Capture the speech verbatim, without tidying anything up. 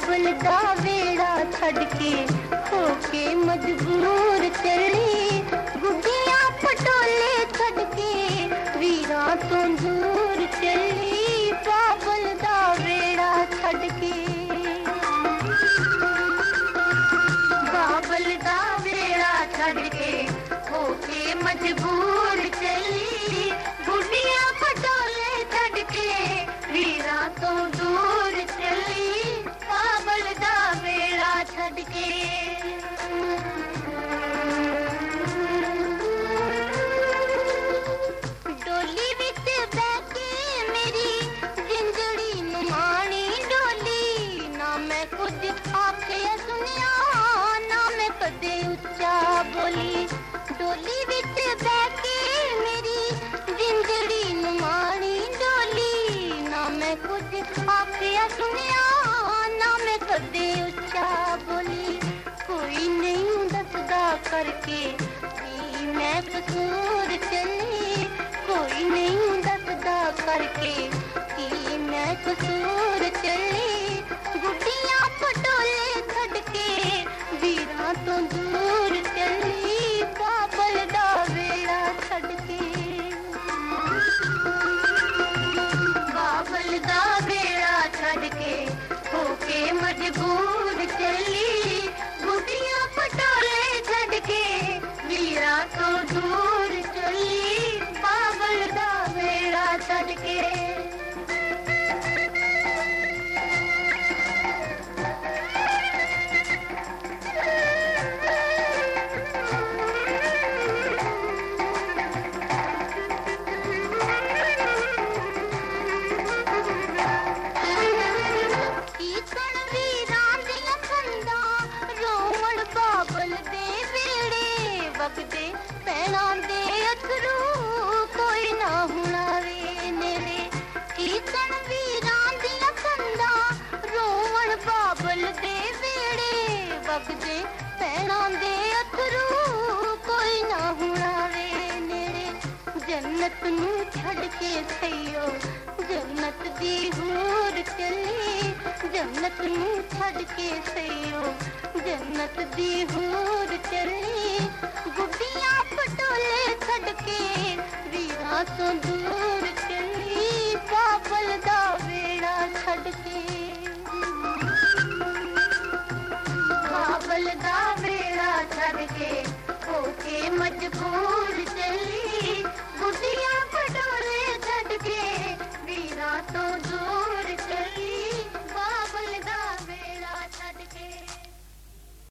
बाबल दा वेड़ा छड़ के होके मजबूर चली, गुड्डियां पटोले छड़ के वीरा तो दूर चली, बाबल दा वेड़ा छड़ के। बाबल दा वेड़ा छड़ के होके मजबूर चली, गुड्डियां पटोले छड़ के वीरा तो दूर चली, बाबल दा वेड़ा छड़ के। डोली विच बैठे मेरी जिंदड़ी नुमानी डोली, ना मैं कुछ आखे सुनिया ना मैं कदे उच्चा बोली। डोली विच बैठे मेरी जिंदड़ी नुमानी डोली, ना मैं कुछ आखे सुनिया ना मैं कदे उच्चा बोली। कोई नहीं दसदा करके कि मैं कसूर चली, कोई नहीं दसदा करके कि मैं कसूर चली, गुड्डियां पटोले छड़ के वीरा तो दूर चली, बाबल दा वेड़ा छड़ के। बाबल दा वेड़ा छड़ के होके मजबूर चली, गुड्डियां पटोले छड़ के वीरा तो दूर चली, बाबल दा वेड़ा छड़ के। वगदे पैना दे अथरू कोई ना हुणा वे नेड़े, कीर्तन वीरां दियां कंधां रोवण बाबल दे वेड़े, वगदे पैना दे अथरू कोई ना हुणा वे नेड़े। जन्नत नू छड़ के थईयो जन्नत दी हूर चली, जन्नत नू छड़ के थईयो जन्नत दी हूर चली, गुड्डियां पटोले छड़ के वीरा तो दूर चली, बाबल दा वेड़ा छड़ के। बाबल दा वेड़ा छड़ के होके मजबूर चली, गुड्डियां पटोले छड़ के वीरा तो दूर